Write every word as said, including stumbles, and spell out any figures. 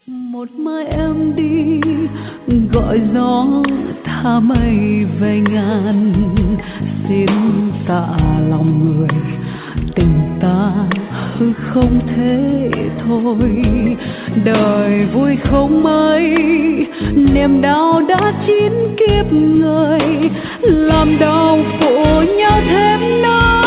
Một mai em đi gọi gió tha mây về ngàn, xin tạ lòng người tình ta hư không thế thôi. Đời vui không mấy, niềm đau đã chín kiếp người, làm đau khổ nhau thêm nơi.